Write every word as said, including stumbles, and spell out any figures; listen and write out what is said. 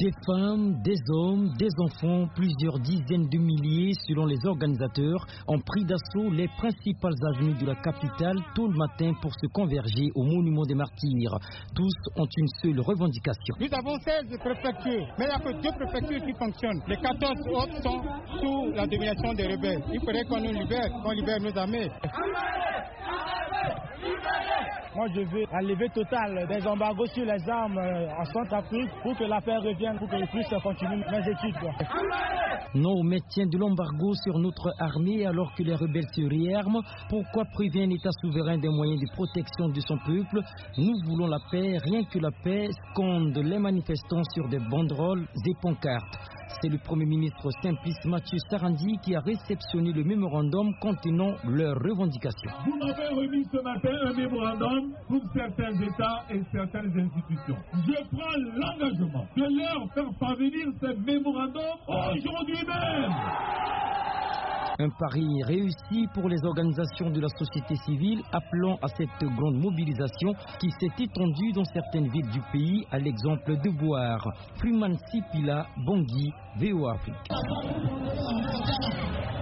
Des femmes, des hommes, des enfants, plusieurs dizaines de milliers selon les organisateurs, ont pris d'assaut les principales avenues de la capitale tôt le matin pour se converger au monument des martyrs. Tous ont une seule revendication. Nous avons seize préfectures, mais il n'y a que deux préfectures qui fonctionnent. Les quatorze autres sont sous la domination des rebelles. Il faudrait qu'on nous libère, qu'on libère nos armées. Moi, je veux un levée totale des embargos sur les armes en Centrafrique pour que la paix revienne, pour que je puisse continuer mes études. Quoi. Non au maintien de l'embargo sur notre armée alors que les rebelles se réarment. Pourquoi priver un État souverain des moyens de protection de son peuple? Nous voulons la paix, rien que la paix, scandent les manifestants sur des banderoles et pancartes. C'est le Premier ministre Simplice Mathieu Sarandi qui a réceptionné le mémorandum contenant leurs revendications. Vous m'avez remis ce matin un mémorandum pour certains États et certaines institutions. Je prends l'engagement de leur faire parvenir ce mémorandum aujourd'hui même. Un pari réussi pour les organisations de la société civile appelant à cette grande mobilisation qui s'est étendue dans certaines villes du pays, à l'exemple de Boire. Freeman Sipila, Bangui, V O A Afrique.